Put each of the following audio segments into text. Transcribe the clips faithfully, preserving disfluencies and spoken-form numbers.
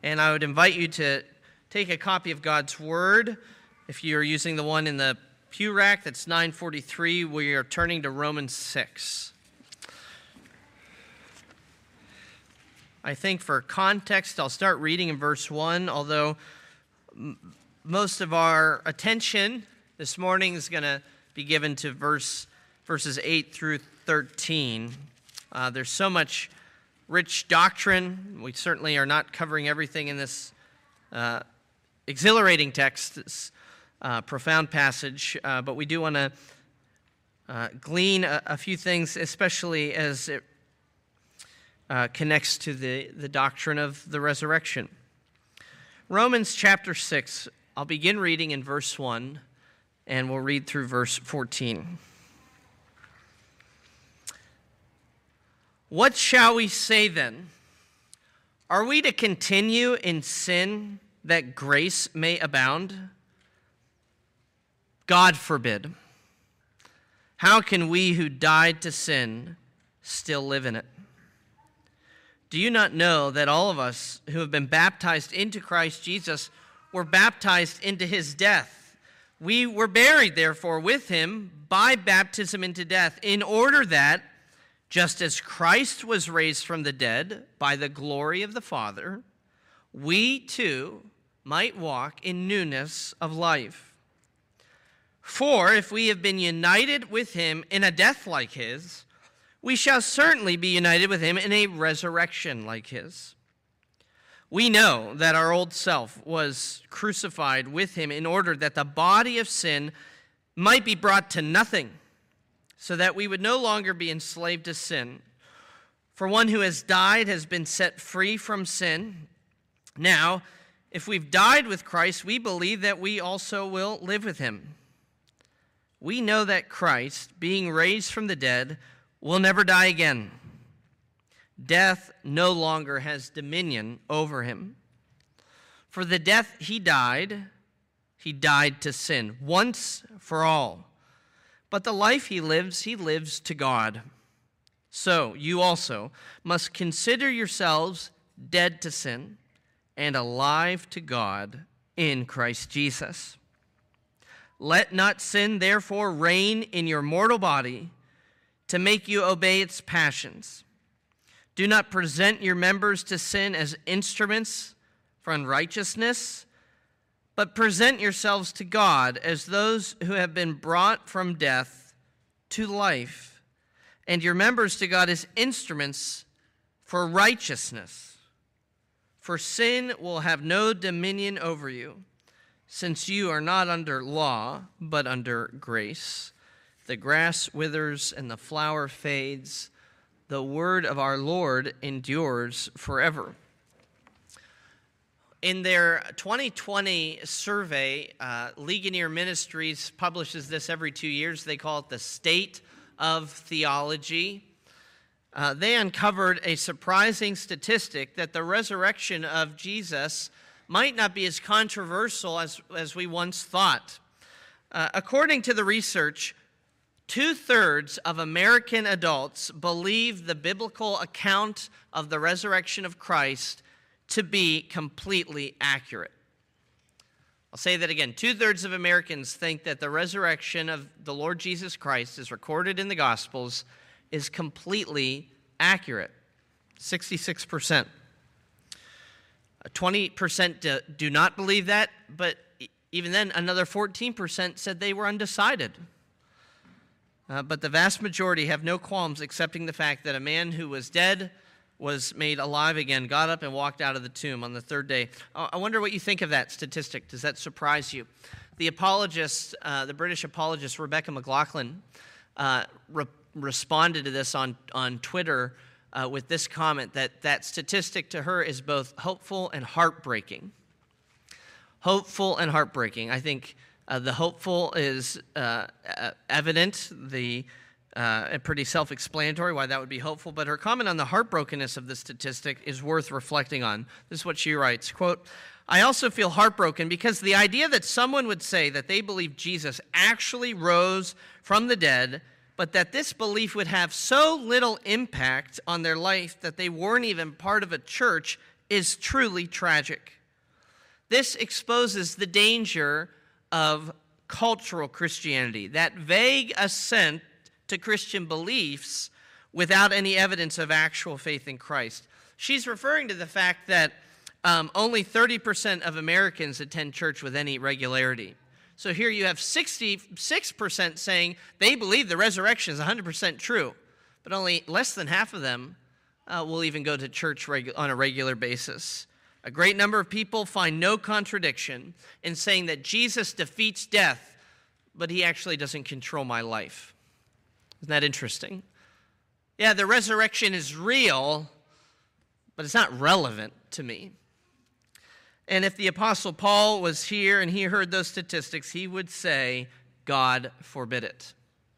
And I would invite you to take a copy of God's Word. If you're using the one in the pew rack, that's nine forty-three. We are turning to Romans six. I think for context, I'll start reading in verse one, although m- most of our attention this morning is going to be given to verse verses eight through thirteen. Uh, there's so much rich doctrine. We certainly are not covering everything in this uh, exhilarating text, this uh, profound passage, uh, but we do want to uh, glean a, a few things, especially as it uh, connects to the, the doctrine of the resurrection. Romans chapter six, I'll begin reading in verse one, and we'll read through verse fourteen. What shall we say then? Are we to continue in sin that grace may abound? God forbid. How can we who died to sin still live in it? Do you not know that all of us who have been baptized into Christ Jesus were baptized into his death? We were buried, therefore, with him by baptism into death, in order that, just as Christ was raised from the dead by the glory of the Father, we too might walk in newness of life. For if we have been united with him in a death like his, we shall certainly be united with him in a resurrection like his. We know that our old self was crucified with him in order that the body of sin might be brought to nothing, so that we would no longer be enslaved to sin. For one who has died has been set free from sin. Now, if we've died with Christ, we believe that we also will live with him. We know that Christ, being raised from the dead, will never die again. Death no longer has dominion over him. For the death he died, he died to sin, once for all. But the life he lives, he lives to God. So you also must consider yourselves dead to sin and alive to God in Christ Jesus. Let not sin, therefore, reign in your mortal body to make you obey its passions. Do not present your members to sin as instruments for unrighteousness, but present yourselves to God as those who have been brought from death to life, and your members to God as instruments for righteousness. For sin will have no dominion over you, since you are not under law, but under grace. The grass withers and the flower fades. The word of our Lord endures forever. In their twenty twenty survey, uh, Ligonier Ministries publishes this every two years. They call it the State of Theology. Uh, they uncovered a surprising statistic that the resurrection of Jesus might not be as controversial as, as we once thought. Uh, according to the research, two-thirds of American adults believe the biblical account of the resurrection of Christ to be completely accurate. I'll say that again. Two-thirds of Americans think that the resurrection of the Lord Jesus Christ, as recorded in the Gospels, is completely accurate. sixty-six percent. twenty percent do not believe that, but even then, another fourteen percent said they were undecided. Uh, but the vast majority have no qualms accepting the fact that a man who was dead was made alive again, got up and walked out of the tomb on the third day. I wonder what you think of that statistic. Does that surprise you? The apologist, uh, the British apologist Rebecca McLaughlin, uh, re- responded to this on, on Twitter uh, with this comment that that statistic to her is both hopeful and heartbreaking. Hopeful and heartbreaking. I think uh, the hopeful is uh, evident, the Uh, pretty self-explanatory why that would be hopeful, but her comment on the heartbrokenness of the statistic is worth reflecting on. This is what she writes, quote, I also feel heartbroken because the idea that someone would say that they believe Jesus actually rose from the dead, but that this belief would have so little impact on their life that they weren't even part of a church is truly tragic. This exposes the danger of cultural Christianity, that vague assent to Christian beliefs without any evidence of actual faith in Christ. She's referring to the fact that um, only thirty percent of Americans attend church with any regularity. So here you have sixty-six percent saying they believe the resurrection is one hundred percent true, but only less than half of them uh, will even go to church regu- on a regular basis. A great number of people find no contradiction in saying that Jesus defeats death, but he actually doesn't control my life. Isn't that interesting? Yeah, the resurrection is real, but it's not relevant to me. And if the Apostle Paul was here and he heard those statistics, he would say, God forbid it.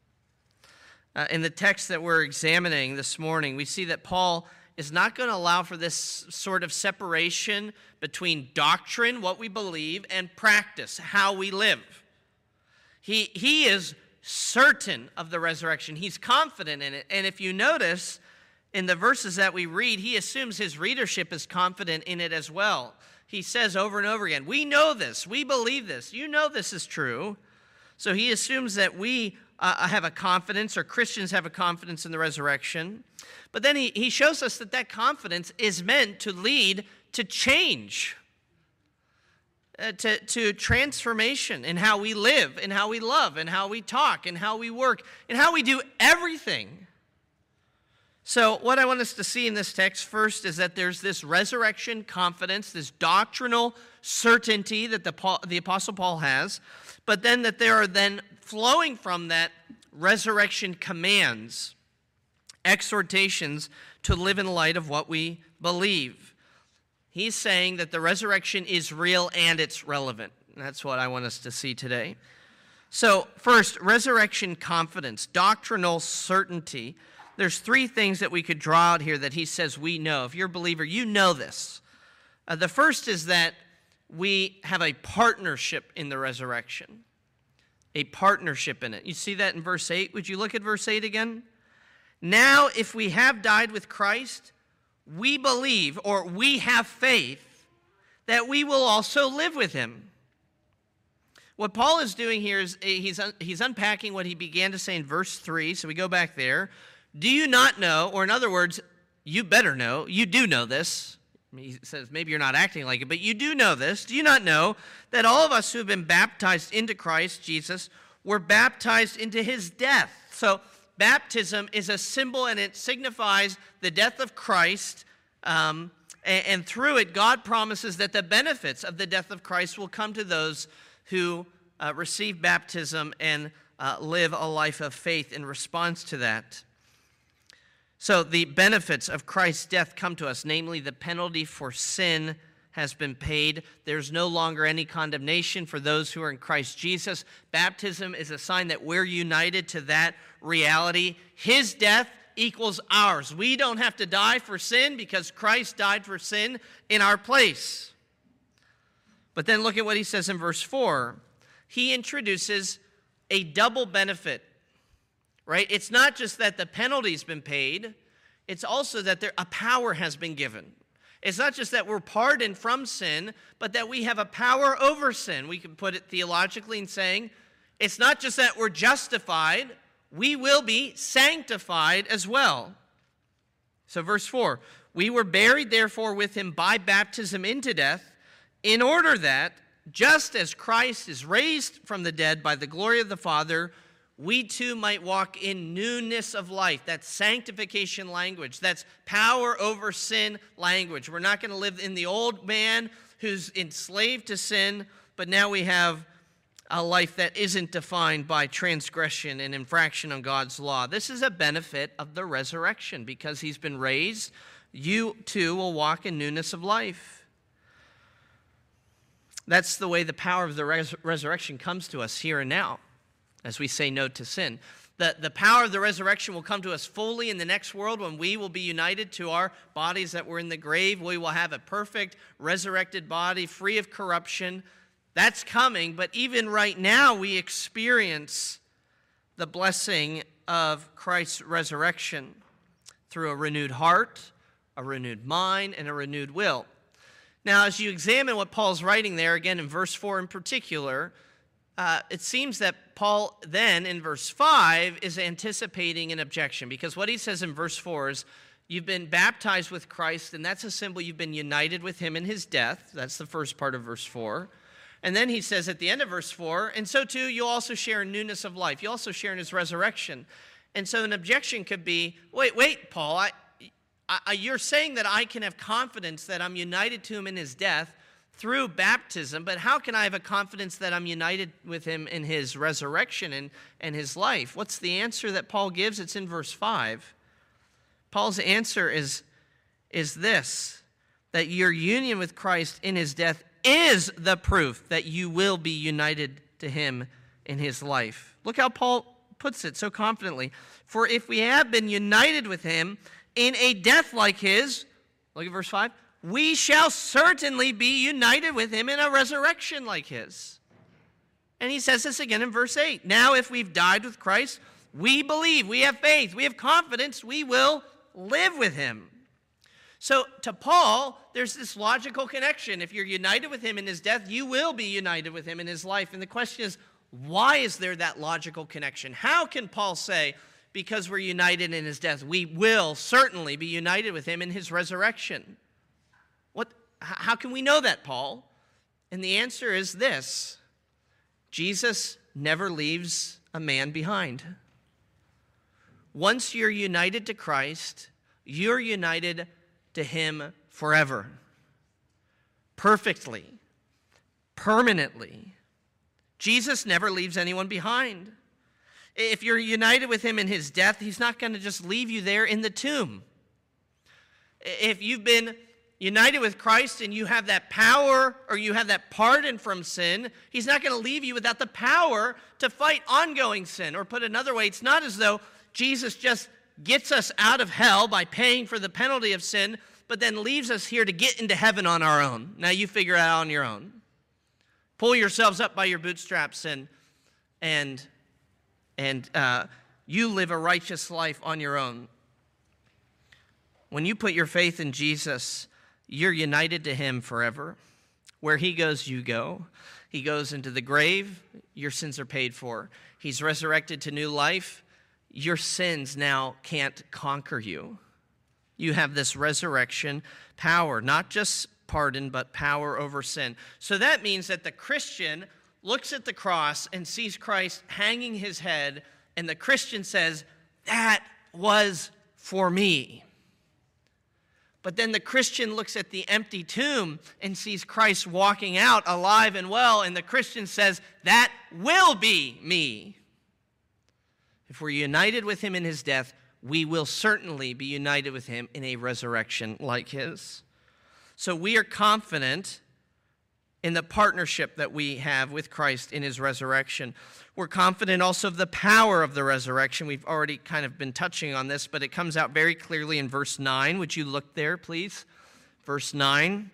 Uh, in the text that we're examining this morning, we see that Paul is not going to allow for this sort of separation between doctrine, what we believe, and practice, how we live. He, he is certain of the resurrection. He's confident in it. And if you notice, in the verses that we read, he assumes his readership is confident in it as well. He says over and over again, we know this, we believe this, you know this is true. So he assumes that we uh, have a confidence, or Christians have a confidence in the resurrection. But then he, he shows us that that confidence is meant to lead to change, uh, to, to transformation in how we live, in how we love, in how we talk, in how we work, in how we do everything. So what I want us to see in this text first is that there's this resurrection confidence, this doctrinal certainty that the, Paul, the Apostle Paul has, but then that there are then flowing from that resurrection commands, exhortations to live in light of what we believe. He's saying that the resurrection is real and it's relevant. That's what I want us to see today. So first, resurrection confidence, doctrinal certainty. There's three things that we could draw out here that he says we know. If you're a believer, you know this. Uh, the first is that we have a partnership in the resurrection. A partnership in it. You see that in verse eight? Would you look at verse eight again? Now, if we have died with Christ, we believe, or we have faith, that we will also live with him. What Paul is doing here is he's, he's unpacking what he began to say in verse three. So we go back there. Do you not know, or in other words, you better know, you do know this. He says maybe you're not acting like it, but you do know this. Do you not know that all of us who have been baptized into Christ Jesus were baptized into his death? So baptism is a symbol, and it signifies the death of Christ. Um, and, and through it, God promises that the benefits of the death of Christ will come to those who uh, receive baptism and uh, live a life of faith in response to that. So the benefits of Christ's death come to us, namely the penalty for sin has been paid. There's no longer any condemnation for those who are in Christ Jesus. Baptism is a sign that we're united to that reality. His death equals ours. We don't have to die for sin because Christ died for sin in our place. But then look at what he says in verse four. He introduces a double benefit. Right? It's not just that the penalty's been paid, it's also that there, a power has been given. It's not just that we're pardoned from sin, but that we have a power over sin. We can put it theologically in saying, it's not just that we're justified, we will be sanctified as well. So verse four, we were buried therefore with him by baptism into death, in order that, just as Christ is raised from the dead by the glory of the Father, we too might walk in newness of life. That's sanctification language. That's power over sin language. We're not going to live in the old man who's enslaved to sin, but now we have a life that isn't defined by transgression and infraction on God's law. This is a benefit of the resurrection. Because he's been raised, you too will walk in newness of life. That's the way the power of the res- resurrection comes to us here and now, as we say no to sin. The, the power of the resurrection will come to us fully in the next world when we will be united to our bodies that were in the grave. We will have a perfect resurrected body free of corruption. That's coming, but even right now we experience the blessing of Christ's resurrection through a renewed heart, a renewed mind, and a renewed will. Now, as you examine what Paul's writing there, again in verse four in particular, uh, it seems that Paul then in verse five is anticipating an objection, because what he says in verse four is, you've been baptized with Christ, and that's a symbol you've been united with him in his death. That's the first part of verse four. And then he says at the end of verse four, and so too you'll also share in newness of life. You also share in his resurrection. And so an objection could be, wait, wait, Paul, I, I, you're saying that I can have confidence that I'm united to him in his death through baptism, but how can I have a confidence that I'm united with him in his resurrection and, and his life? What's the answer that Paul gives? It's in verse five. Paul's answer is, is this, that your union with Christ in his death is the proof that you will be united to him in his life. Look how Paul puts it so confidently. For if we have been united with him in a death like his, look at verse five, we shall certainly be united with him in a resurrection like his. And he says this again in verse eight. Now if we've died with Christ, we believe, we have faith, we have confidence, we will live with him. So to Paul, there's this logical connection. If you're united with him in his death, you will be united with him in his life. And the question is, why is there that logical connection? How can Paul say, because we're united in his death, we will certainly be united with him in his resurrection? What? How can we know that, Paul? And the answer is this: Jesus never leaves a man behind. Once you're united to Christ, you're united to him forever, perfectly, permanently. Jesus never leaves anyone behind. If you're united with him in his death, he's not going to just leave you there in the tomb. If you've been united with Christ and you have that power or you have that pardon from sin, he's not going to leave you without the power to fight ongoing sin. Or put another way, it's not as though Jesus just gets us out of hell by paying for the penalty of sin, but then leaves us here to get into heaven on our own. Now you figure it out on your own. Pull yourselves up by your bootstraps and and and uh, you live a righteous life on your own. When you put your faith in Jesus, you're united to him forever. Where he goes, you go. He goes into the grave, your sins are paid for. He's resurrected to new life. Your sins now can't conquer you. You have this resurrection power, not just pardon, but power over sin. So that means that the Christian looks at the cross and sees Christ hanging his head, and the Christian says, that was for me. But then the Christian looks at the empty tomb and sees Christ walking out alive and well, and the Christian says, that will be me. If we're united with him in his death, we will certainly be united with him in a resurrection like his. So we are confident in the partnership that we have with Christ in his resurrection. We're confident also of the power of the resurrection. We've already kind of been touching on this, but it comes out very clearly in verse nine. Would you look there, please? Verse nine.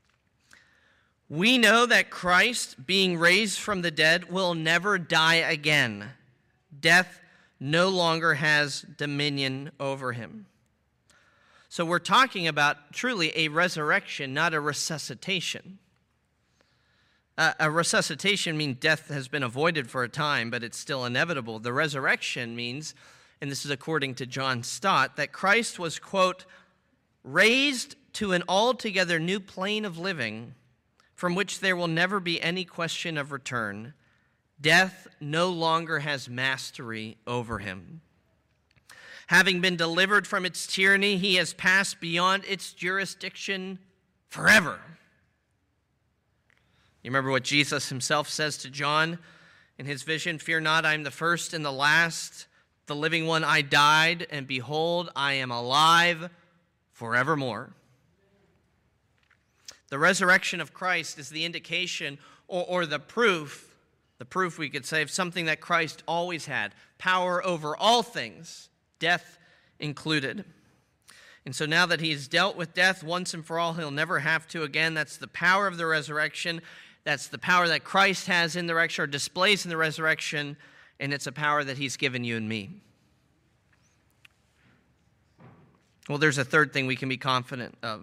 We know that Christ, being raised from the dead, will never die again. Death no longer has dominion over him. So we're talking about truly a resurrection, not a resuscitation. Uh, a resuscitation means death has been avoided for a time, but it's still inevitable. The resurrection means, and this is according to John Stott, that Christ was, quote, raised to an altogether new plane of living from which there will never be any question of return. Death no longer has mastery over him. Having been delivered from its tyranny, he has passed beyond its jurisdiction forever. You remember what Jesus himself says to John in his vision? Fear not, I am the first and the last, the living one. I died, and behold, I am alive forevermore. The resurrection of Christ is the indication or, or the proof, the proof we could say, of something that Christ always had, power over all things, death included. And so now that he's dealt with death once and for all, he'll never have to again. That's the power of the resurrection. That's the power that Christ has in the resurrection, or displays in the resurrection, and it's a power that he's given you and me. Well, there's a third thing we can be confident of.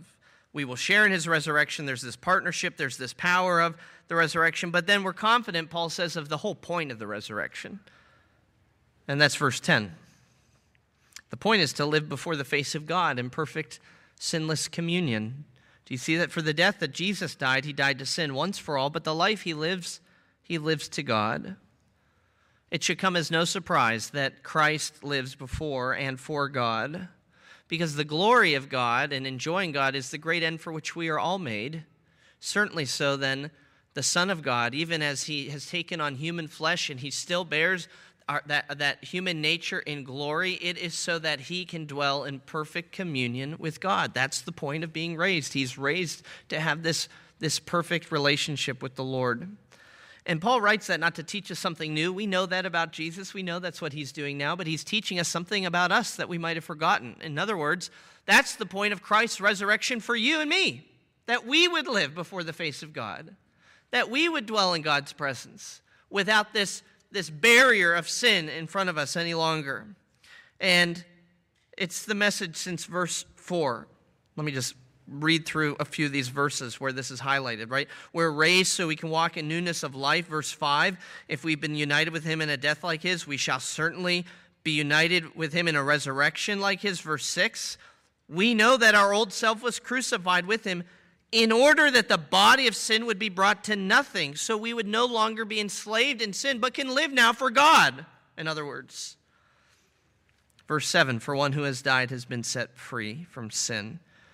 We will share in his resurrection. There's this partnership. There's this power of the resurrection. But then we're confident, Paul says, of the whole point of the resurrection. And that's verse ten. The point is to live before the face of God in perfect, sinless communion. Do you see that for the death that Jesus died, he died to sin once for all, but the life he lives, he lives to God. It should come as no surprise that Christ lives before and for God, because the glory of God and enjoying God is the great end for which we are all made. Certainly so, then, the Son of God, even as he has taken on human flesh and he still bears our, that, that human nature in glory, it is so that he can dwell in perfect communion with God. That's the point of being raised. He's raised to have this, this perfect relationship with the Lord. And Paul writes that not to teach us something new. We know that about Jesus. We know that's what he's doing now, but he's teaching us something about us that we might have forgotten. In other words, that's the point of Christ's resurrection for you and me, that we would live before the face of God, that we would dwell in God's presence without this, this barrier of sin in front of us any longer. And it's the message since verse four. Let me just read through a few of these verses where this is highlighted, right? We're raised so we can walk in newness of life. Verse five, if we've been united with him in a death like his, we shall certainly be united with him in a resurrection like his. Verse six, we know that our old self was crucified with him in order that the body of sin would be brought to nothing, so we would no longer be enslaved in sin, but can live now for God, in other words. Verse seven, for one who has died has been set free from sin.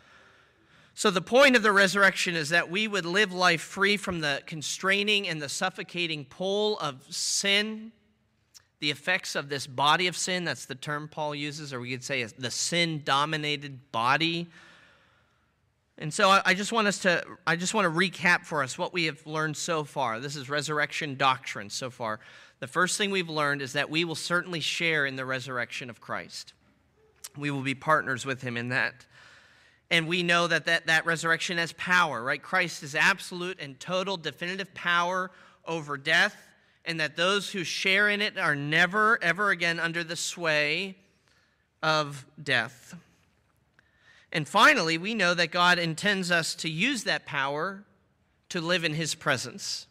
So the point of the resurrection is that we would live life free from the constraining and the suffocating pull of sin, the effects of this body of sin. That's the term Paul uses, or we could say the sin-dominated body. And so I just want us to, I just want to recap for us what we have learned so far. This is resurrection doctrine so far. The first thing we've learned is that we will certainly share in the resurrection of Christ. We will be partners with him in that. And we know that, that that resurrection has power, right? Christ is absolute and total definitive power over death, and that those who share in it are never, ever again under the sway of death. And finally, we know that God intends us to use that power to live in his presence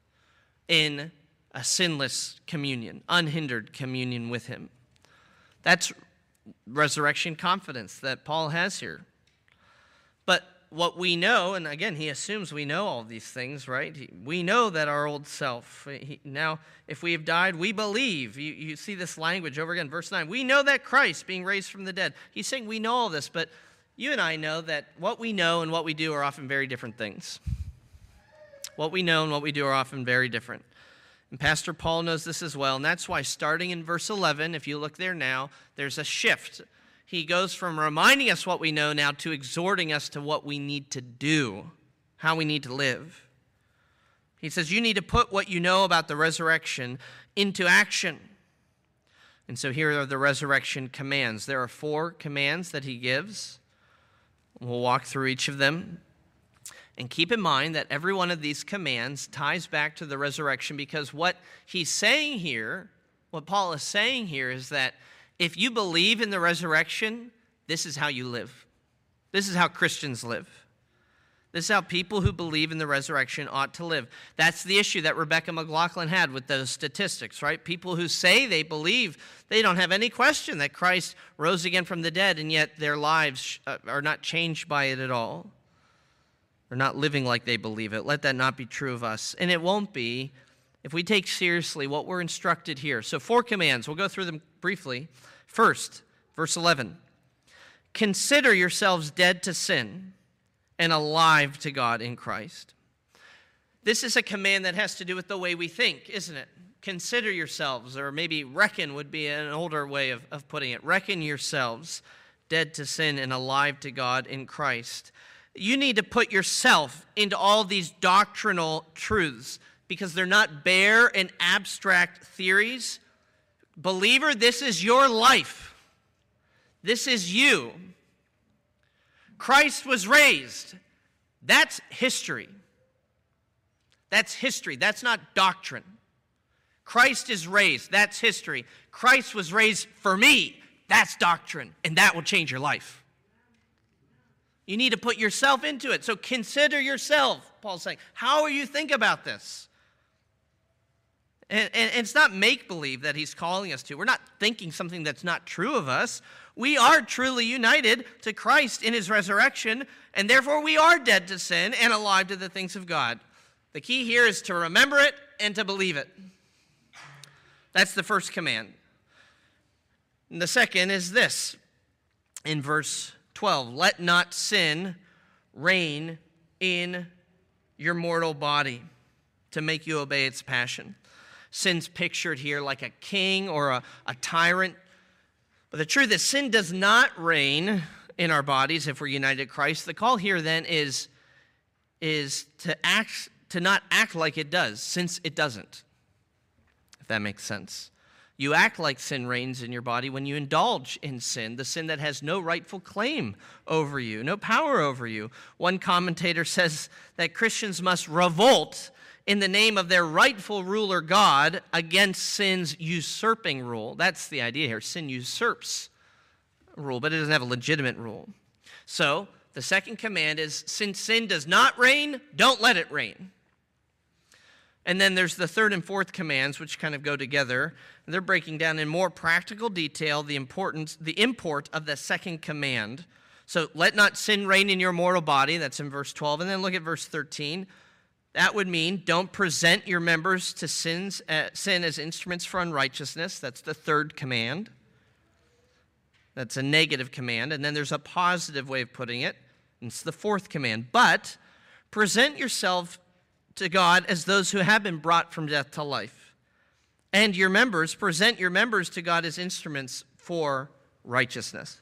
in a sinless communion, unhindered communion with him. That's resurrection confidence that Paul has here. But what we know, and again, he assumes we know all these things, right? We know that our old self, he, now, if we have died, we believe. You, you see this language over again, verse nine. We know that Christ, being raised from the dead. He's saying we know all this, but you and I know that what we know and what we do are often very different things. What we know and what we do are often very different. And Pastor Paul knows this as well, and that's why starting in verse eleven, if you look there now, there's a shift. He goes from reminding us what we know now to exhorting us to what we need to do, how we need to live. He says, you need to put what you know about the resurrection into action. And so here are the resurrection commands. There are four commands that he gives. We'll walk through each of them. And keep in mind that every one of these commands ties back to the resurrection, because what he's saying here, what Paul is saying here is that if you believe in the resurrection, this is how you live. This is how Christians live. This is how people who believe in the resurrection ought to live. That's the issue that Rebecca McLaughlin had with those statistics, right? People who say they believe, they don't have any question that Christ rose again from the dead, and yet their lives are not changed by it at all. They're not living like they believe it. Let that not be true of us. And it won't be if we take seriously what we're instructed here. So four commands. We'll go through them briefly. First, verse eleven. Consider yourselves dead to sin and alive to God in Christ. This is a command that has to do with the way we think, isn't it? Consider yourselves, or maybe reckon would be an older way of, of putting it. Reckon yourselves dead to sin and alive to God in Christ. You need to put yourself into all these doctrinal truths, because they're not bare and abstract theories. Believer, this is your life. This is you. Christ was raised. That's history. That's history. That's not doctrine. Christ is raised. That's history. Christ was raised for me. That's doctrine, and that will change your life. You need to put yourself into it. So consider yourself, Paul's saying. How will you think about this? And, and, and it's not make-believe that he's calling us to. We're not thinking something that's not true of us. We are truly united to Christ in his resurrection, and therefore we are dead to sin and alive to the things of God. The key here is to remember it and to believe it. That's the first command. And the second is this, in verse twelve, let not sin reign in your mortal body to make you obey its passion. Sin's pictured here like a king or a, a tyrant. But the truth is, sin does not reign in our bodies if we're united to Christ. The call here then is, is to act, to not act like it does, since it doesn't. If that makes sense. You act like sin reigns in your body when you indulge in sin, the sin that has no rightful claim over you, no power over you. One commentator says that Christians must revolt in the name of their rightful ruler God against sin's usurping rule. That's the idea here. Sin usurps rule, but it doesn't have a legitimate rule. So the second command is, since sin does not reign, don't let it reign. And then there's the third and fourth commands, which kind of go together. And they're breaking down in more practical detail the importance, the import of the second command. So let not sin reign in your mortal body. That's in verse twelve. And then look at verse thirteen. That would mean don't present your members to sins, uh, sin as instruments for unrighteousness. That's the third command. That's a negative command. And then there's a positive way of putting it. And it's the fourth command. But present yourself to God as those who have been brought from death to life. And your members, present your members to God as instruments for righteousness.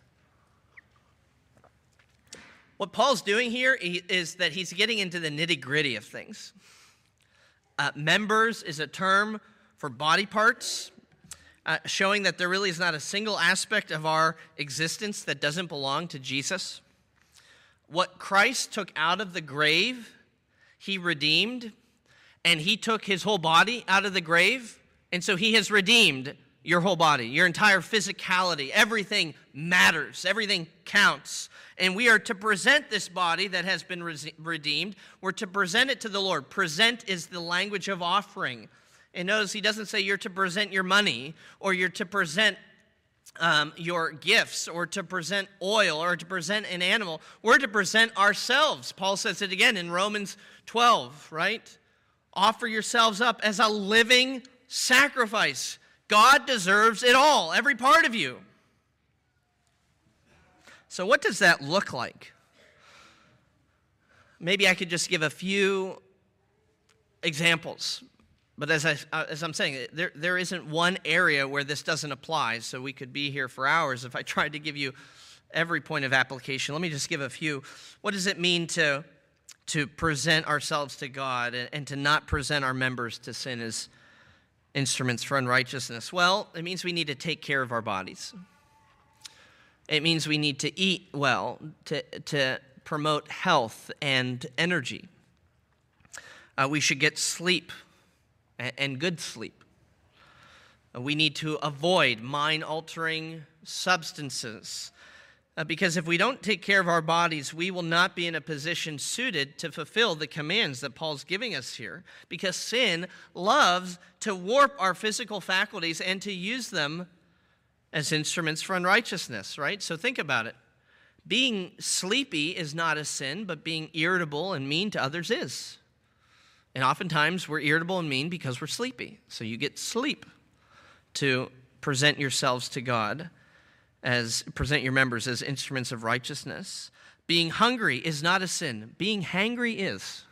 What Paul's doing here is that he's getting into the nitty-gritty of things. Uh, members is a term for body parts, uh, showing that there really is not a single aspect of our existence that doesn't belong to Jesus. What Christ took out of the grave, he redeemed, and he took his whole body out of the grave, and so he has redeemed your whole body, your entire physicality. Everything matters. Everything counts. And we are to present this body that has been re- redeemed. We're to present it to the Lord. Present is the language of offering. And notice he doesn't say you're to present your money, or you're to present um, your gifts, or to present oil, or to present an animal. We're to present ourselves. Paul says it again in Romans twelve, right? Offer yourselves up as a living sacrifice. God deserves it all, every part of you. So what does that look like? Maybe I could just give a few examples. But as, I, as I'm saying, there, there isn't one area where this doesn't apply, so we could be here for hours if I tried to give you every point of application. Let me just give a few. What does it mean to, to present ourselves to God and, and to not present our members to sin as instruments for unrighteousness? Well, it means we need to take care of our bodies. It means we need to eat well, to, to promote health and energy. Uh, we should get sleep and, and good sleep. Uh, we need to avoid mind-altering substances. Uh, because if we don't take care of our bodies, we will not be in a position suited to fulfill the commands that Paul's giving us here. Because sin loves to warp our physical faculties and to use them as instruments for unrighteousness, right? So think about it. Being sleepy is not a sin, but being irritable and mean to others is. And oftentimes we're irritable and mean because we're sleepy. So you get sleep to present yourselves to God, as present your members as instruments of righteousness. Being hungry is not a sin. Being hangry is.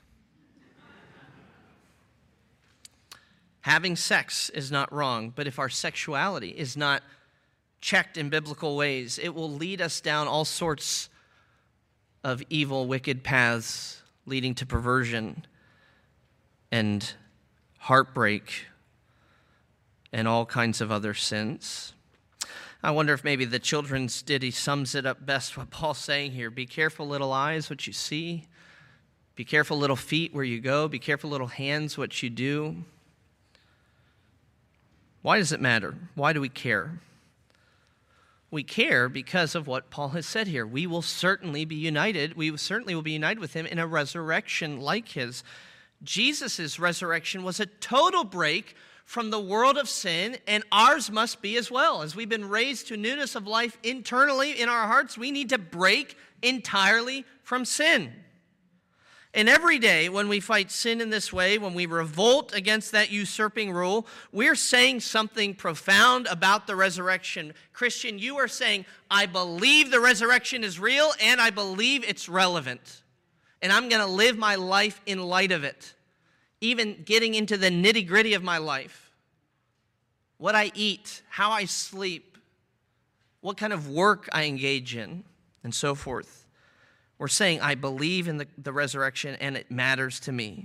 Having sex is not wrong, but if our sexuality is not checked in biblical ways, it will lead us down all sorts of evil, wicked paths leading to perversion and heartbreak and all kinds of other sins. I wonder if maybe the children's ditty sums it up best, what Paul's saying here. Be careful, little eyes, what you see. Be careful, little feet, where you go. Be careful, little hands, what you do. Why does it matter? Why do we care? we care because of what Paul has said here. We will certainly be united. We certainly will be united with him in a resurrection like his. Jesus' resurrection was a total break from the world of sin, and ours must be as well. As we've been raised to newness of life internally in our hearts, we need to break entirely from sin. And every day when we fight sin in this way, when we revolt against that usurping rule, we're saying something profound about the resurrection. Christian, you are saying, I believe the resurrection is real and I believe it's relevant. And I'm going to live my life in light of it. Even getting into the nitty-gritty of my life. What I eat, how I sleep, what kind of work I engage in, and so forth. We're saying, I believe in the, the resurrection and it matters to me.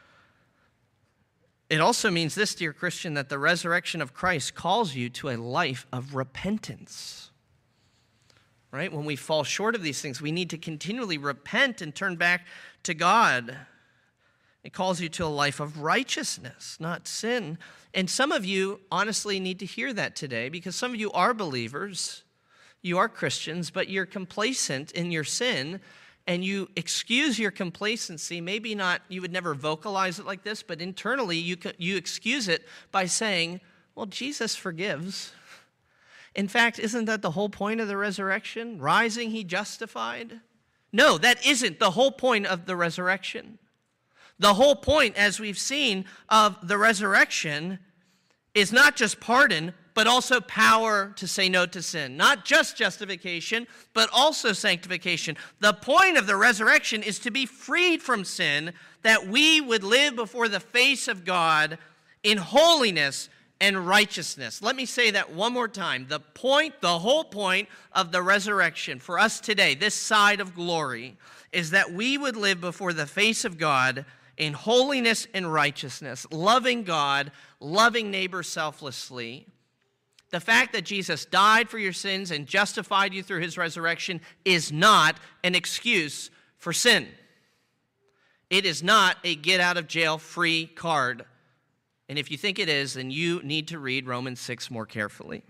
It also means this, dear Christian, that the resurrection of Christ calls you to a life of repentance. Right? When we fall short of these things, we need to continually repent and turn back to God. It calls you to a life of righteousness, not sin. And some of you honestly need to hear that today because some of you are believers, you are Christians, but you're complacent in your sin and you excuse your complacency. Maybe not, you would never vocalize it like this, but internally you, you excuse it by saying, well, Jesus forgives. In fact, isn't that the whole point of the resurrection? Rising, he justified? No, that isn't the whole point of the resurrection. The whole point, as we've seen, of the resurrection is not just pardon, but also power to say no to sin. Not just justification, but also sanctification. The point of the resurrection is to be freed from sin, that we would live before the face of God in holiness and righteousness. Let me say that one more time. The point, the whole point of the resurrection for us today, this side of glory, is that we would live before the face of God in holiness and righteousness, loving God, loving neighbor selflessly. The fact that Jesus died for your sins and justified you through his resurrection is not an excuse for sin. It is not a get-out-of-jail-free card. And if you think it is, then you need to read Romans six more carefully.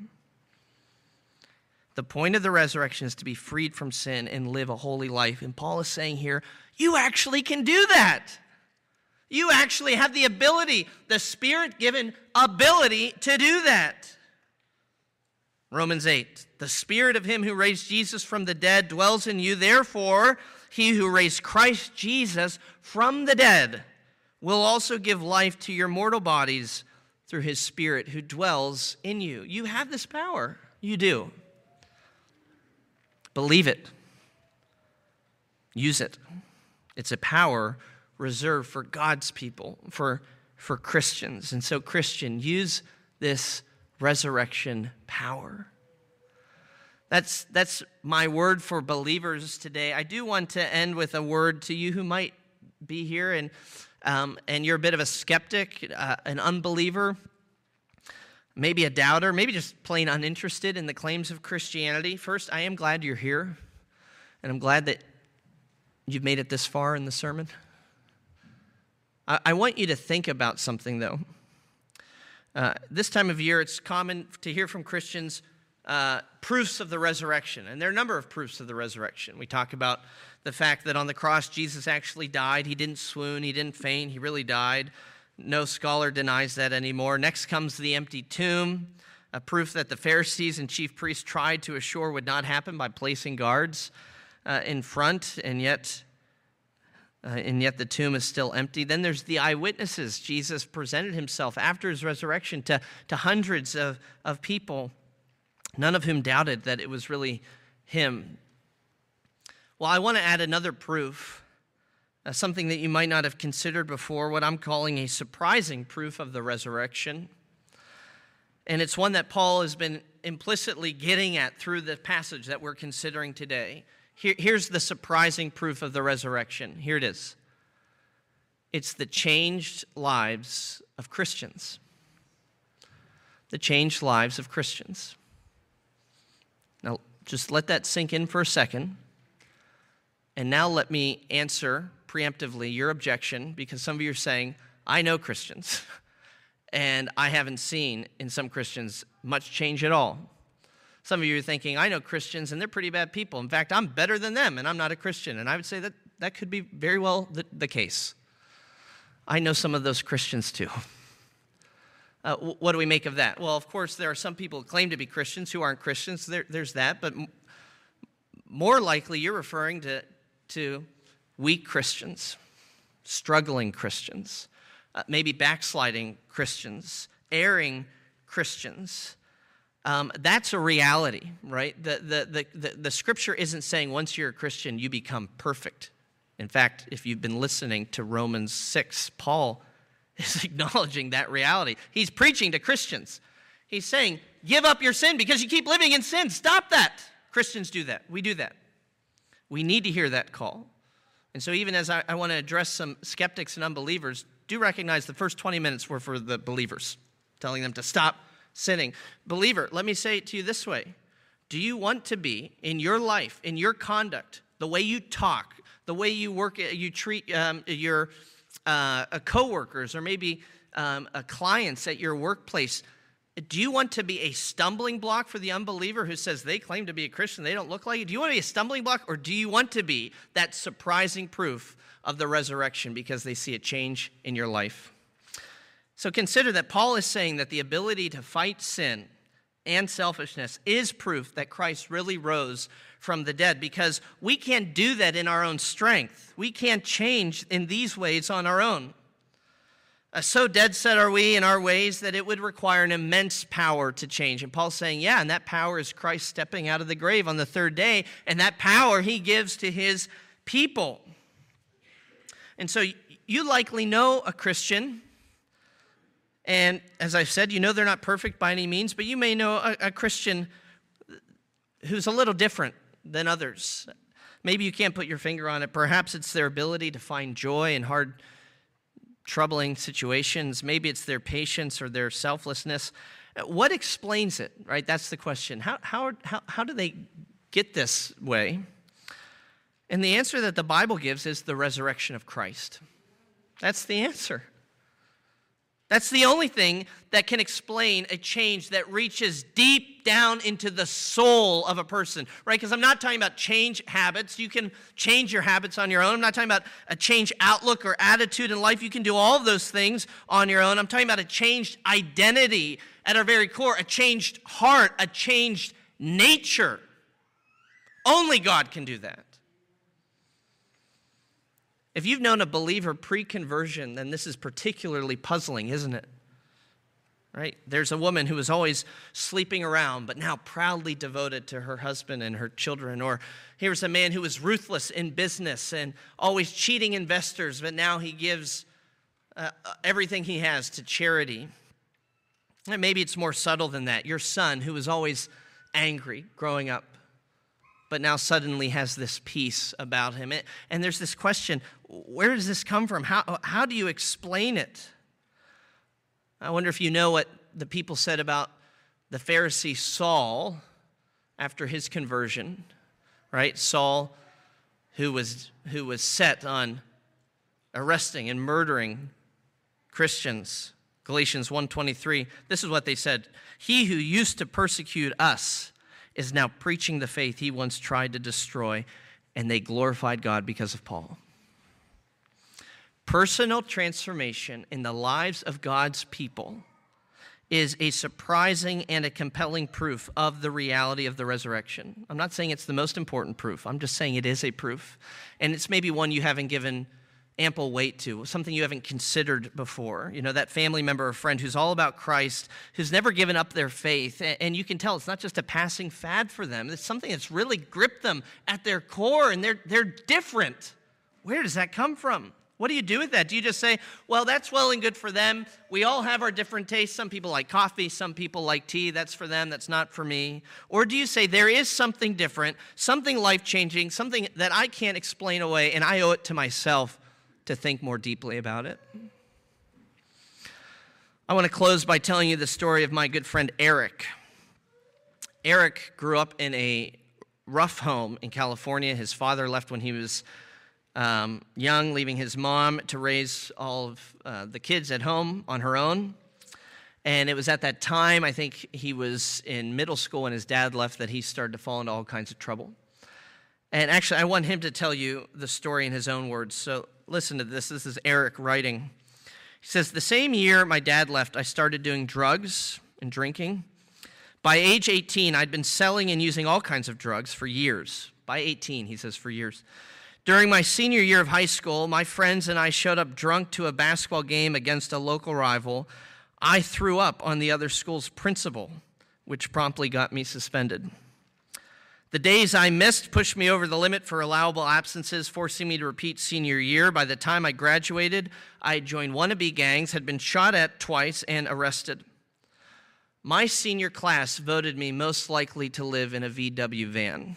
The point of the resurrection is to be freed from sin and live a holy life. And Paul is saying here, you actually can do that. You actually have the ability, the Spirit-given ability to do that. Romans eight, the Spirit of him who raised Jesus from the dead dwells in you. Therefore, he who raised Christ Jesus from the dead will also give life to your mortal bodies through his Spirit who dwells in you. You have this power. You do. Believe it. Use it. It's a power reserved for God's people, for, for Christians. And so, Christian, use this resurrection power. That's, that's my word for believers today. I do want to end with a word to you who might be here and, um, and you're a bit of a skeptic, uh, an unbeliever, maybe a doubter, maybe just plain uninterested in the claims of Christianity. First, I am glad you're here, and I'm glad that you've made it this far in the sermon. I, I want you to think about something, though. Uh, this time of year, it's common to hear from Christians uh, proofs of the resurrection. And there are a number of proofs of the resurrection. We talk about the fact that on the cross, Jesus actually died. He didn't swoon. He didn't faint. He really died. No scholar denies that anymore. Next comes the empty tomb, a proof that the Pharisees and chief priests tried to assure would not happen by placing guards uh, in front, and yet... Uh, and yet the tomb is still empty. Then there's the eyewitnesses. Jesus presented himself after his resurrection to, to hundreds of, of people, none of whom doubted that it was really him. Well, I want to add another proof, uh, something that you might not have considered before, what I'm calling a surprising proof of the resurrection. And it's one that Paul has been implicitly getting at through the passage that we're considering today. Here, here's the surprising proof of the resurrection. Here it is. It's the changed lives of Christians. The changed lives of Christians. Now, just let that sink in for a second. And now let me answer preemptively your objection, because some of you are saying, I know Christians, and I haven't seen in some Christians much change at all. Some of you are thinking, I know Christians and they're pretty bad people. In fact, I'm better than them and I'm not a Christian. And I would say that that could be very well the, the case. I know some of those Christians too. Uh, what do we make of that? Well, of course, there are some people who claim to be Christians who aren't Christians. There, there's that. But m- more likely, you're referring to, to weak Christians, struggling Christians, uh, maybe backsliding Christians, erring Christians. Um, that's a reality, right? The, the, the, the, the Scripture isn't saying once you're a Christian, you become perfect. In fact, if you've been listening to Romans six, Paul is acknowledging that reality. He's preaching to Christians. He's saying, give up your sin because you keep living in sin. Stop that. Christians do that. We do that. We need to hear that call. And so even as I, I want to address some skeptics and unbelievers, do recognize the first twenty minutes were for the believers, telling them to stop sinning. Believer, let me say it to you this way. Do you want to be in your life, in your conduct, the way you talk, the way you work, you treat um, your uh, co-workers or maybe um, uh, clients at your workplace, do you want to be a stumbling block for the unbeliever who says they claim to be a Christian, they don't look like you? Do you want to be a stumbling block, or do you want to be that surprising proof of the resurrection because they see a change in your life? So consider that Paul is saying that the ability to fight sin and selfishness is proof that Christ really rose from the dead, because we can't do that in our own strength. We can't change in these ways on our own. Uh, so dead set are we in our ways that it would require an immense power to change. And Paul's saying, yeah, and that power is Christ stepping out of the grave on the third day, and that power he gives to his people. And so you likely know a Christian, and as I've said, you know they're not perfect by any means, but you may know a, a Christian who's a little different than others. Maybe you can't put your finger on it. Perhaps it's their ability to find joy in hard, troubling situations. Maybe it's their patience or their selflessness. What explains it, right? That's the question. How, how, how, how do they get this way? And the answer that the Bible gives is the resurrection of Christ. That's the answer. That's the only thing that can explain a change that reaches deep down into the soul of a person, right? Because I'm not talking about change habits. You can change your habits on your own. I'm not talking about a change outlook or attitude in life. You can do all of those things on your own. I'm talking about a changed identity at our very core, a changed heart, a changed nature. Only God can do that. If you've known a believer pre-conversion, then this is particularly puzzling, isn't it? Right? There's a woman who was always sleeping around, but now proudly devoted to her husband and her children. Or here's a man who was ruthless in business and always cheating investors, but now he gives uh, everything he has to charity. And maybe it's more subtle than that. Your son, who was always angry growing up, but now suddenly has this peace about him. And there's this question, where does this come from? How, how do you explain it? I wonder if you know what the people said about the Pharisee Saul after his conversion, right? Saul, who was, who was set on arresting and murdering Christians. Galatians one twenty-three, this is what they said. He who used to persecute us is now preaching the faith he once tried to destroy, and they glorified God because of Paul. Personal transformation in the lives of God's people is a surprising and a compelling proof of the reality of the resurrection. I'm not saying it's the most important proof. I'm just saying it is a proof. And it's maybe one you haven't given ample weight to, something you haven't considered before. You know, that family member or friend who's all about Christ, who's never given up their faith, and you can tell it's not just a passing fad for them. It's something that's really gripped them at their core, and they're they're different. Where does that come from? What do you do with that? Do you just say, well, that's well and good for them. We all have our different tastes. Some people like coffee, some people like tea. That's for them, that's not for me. Or do you say there is something different, something life-changing, something that I can't explain away, and I owe it to myself to think more deeply about it? I want to close by telling you the story of my good friend Eric. Eric grew up in a rough home in California. His father left when he was um, young, leaving his mom to raise all of uh, the kids at home on her own. And it was at that time, I think he was in middle school when his dad left, that he started to fall into all kinds of trouble. And actually, I want him to tell you the story in his own words. So listen to this. This is Eric writing. He says, the same year my dad left, I started doing drugs and drinking. By age eighteen, I'd been selling and using all kinds of drugs for years. By eighteen, he says, for years. During my senior year of high school, my friends and I showed up drunk to a basketball game against a local rival. I threw up on the other school's principal, which promptly got me suspended. The days I missed pushed me over the limit for allowable absences, forcing me to repeat senior year. By the time I graduated, I had joined wannabe gangs, had been shot at twice, and arrested. My senior class voted me most likely to live in a V W van.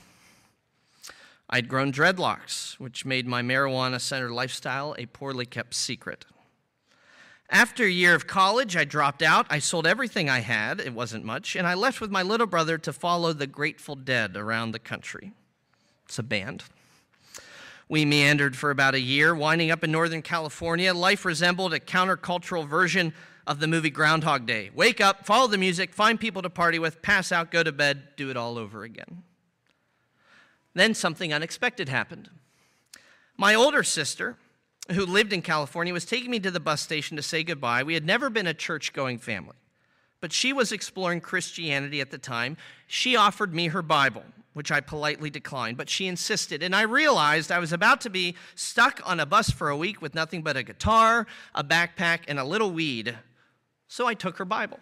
I'd grown dreadlocks, which made my marijuana-centered lifestyle a poorly kept secret. After a year of college, I dropped out. I sold everything I had. It wasn't much. And I left with my little brother to follow the Grateful Dead around the country. It's a band. We meandered for about a year, winding up in Northern California. Life resembled a countercultural version of the movie Groundhog Day. Wake up, follow the music, find people to party with, pass out, go to bed, do it all over again. Then something unexpected happened. My older sister, who lived in California, was taking me to the bus station to say goodbye. We had never been a church-going family, but she was exploring Christianity at the time. She offered me her Bible, which I politely declined, but she insisted, and I realized I was about to be stuck on a bus for a week with nothing but a guitar, a backpack, and a little weed, so I took her Bible.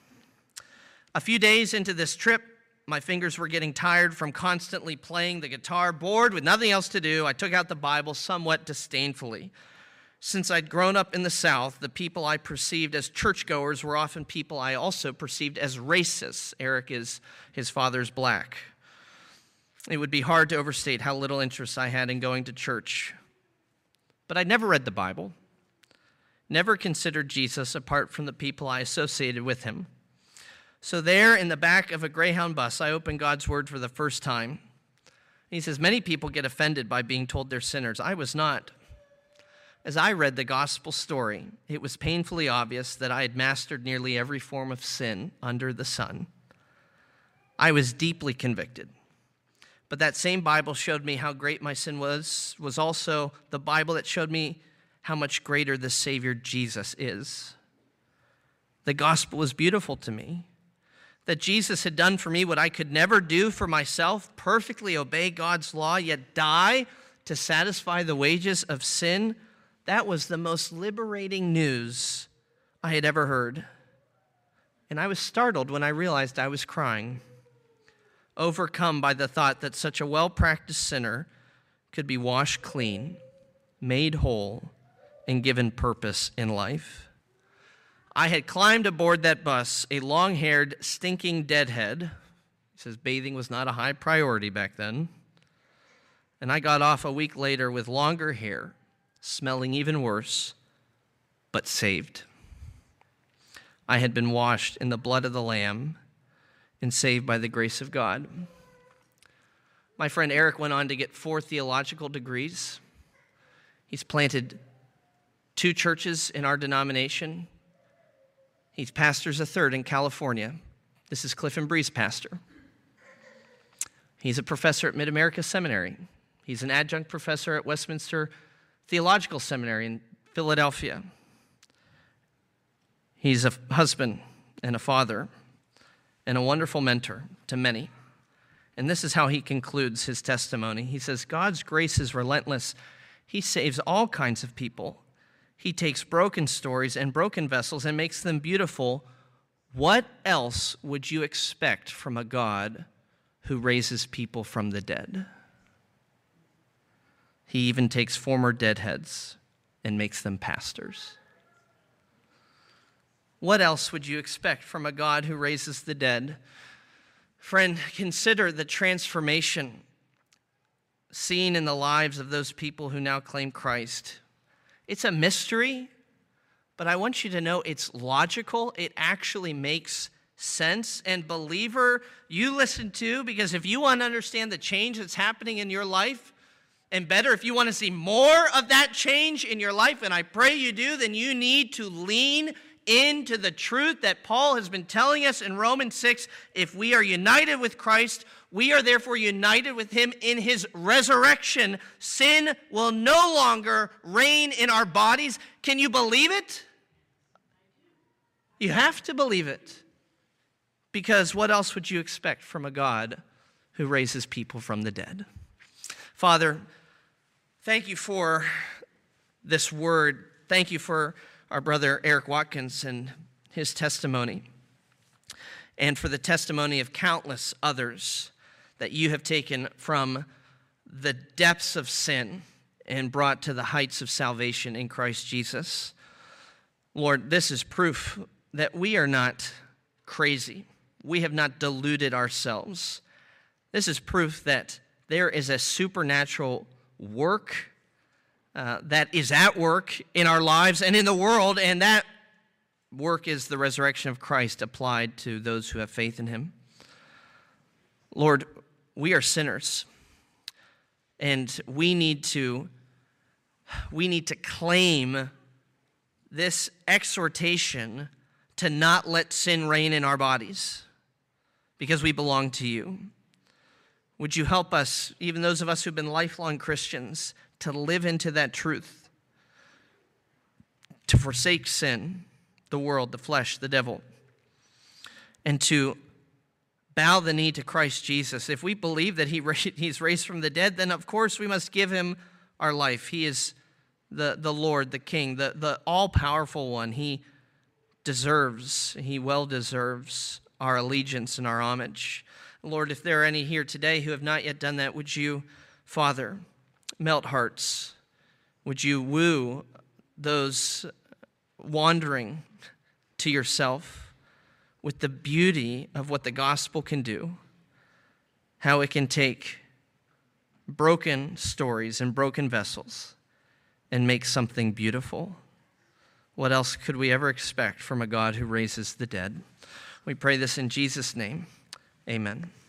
A few days into this trip, my fingers were getting tired from constantly playing the guitar. Bored with nothing else to do, I took out the Bible somewhat disdainfully. Since I'd grown up in the South, the people I perceived as churchgoers were often people I also perceived as racists. Eric is his father's black. It would be hard to overstate how little interest I had in going to church. But I'd never read the Bible, never considered Jesus apart from the people I associated with him. So there in the back of a Greyhound bus, I opened God's word for the first time. He says, many people get offended by being told they're sinners. I was not. As I read the gospel story, it was painfully obvious that I had mastered nearly every form of sin under the sun. I was deeply convicted. But that same Bible showed me how great my sin was, was also the Bible that showed me how much greater the Savior Jesus is. The gospel was beautiful to me. That Jesus had done for me what I could never do for myself, perfectly obey God's law, yet die to satisfy the wages of sin. That was the most liberating news I had ever heard. And I was startled when I realized I was crying, overcome by the thought that such a well-practiced sinner could be washed clean, made whole, and given purpose in life. I had climbed aboard that bus, a long-haired, stinking deadhead. He says bathing was not a high priority back then. And I got off a week later with longer hair, smelling even worse, but saved. I had been washed in the blood of the Lamb and saved by the grace of God. My friend Eric went on to get four theological degrees. He's planted two churches in our denomination. He pastors a third in California. This is Cliff and Bree's pastor. He's a professor at Mid-America Seminary. He's an adjunct professor at Westminster Theological Seminary in Philadelphia. He's a husband and a father and a wonderful mentor to many. And this is how he concludes his testimony. He says, God's grace is relentless. He saves all kinds of people. He takes broken stories and broken vessels and makes them beautiful. What else would you expect from a God who raises people from the dead? He even takes former deadheads and makes them pastors. What else would you expect from a God who raises the dead? Friend, consider the transformation seen in the lives of those people who now claim Christ. It's a mystery, but I want you to know it's logical. It actually makes sense. And believer, you listen to, because if you want to understand the change that's happening in your life, and better, if you want to see more of that change in your life, and I pray you do, then you need to lean into the truth that Paul has been telling us in Romans six. If we are united with Christ, we are therefore united with him in his resurrection. Sin will no longer reign in our bodies. Can you believe it? You have to believe it. Because what else would you expect from a God who raises people from the dead? Father, thank you for this word. Thank you for our brother Eric Watkins and his testimony, and for the testimony of countless others that you have taken from the depths of sin and brought to the heights of salvation in Christ Jesus. Lord, this is proof that we are not crazy. We have not deluded ourselves. This is proof that there is a supernatural work uh, that is at work in our lives and in the world, and that work is the resurrection of Christ applied to those who have faith in him. Lord, we are sinners, and we need to, we need to claim this exhortation to not let sin reign in our bodies, because we belong to you. Would you help us, even those of us who've been lifelong Christians, to live into that truth, to forsake sin, the world, the flesh, the devil, and to bow the knee to Christ Jesus. If we believe that he he's raised from the dead, then of course we must give him our life. He is the, the Lord, the King, the, the all-powerful one. He deserves, he well deserves our allegiance and our homage. Lord, if there are any here today who have not yet done that, would you, Father, melt hearts? Would you woo those wandering to yourself with the beauty of what the gospel can do, how it can take broken stories and broken vessels and make something beautiful? What else could we ever expect from a God who raises the dead? We pray this in Jesus' name. Amen.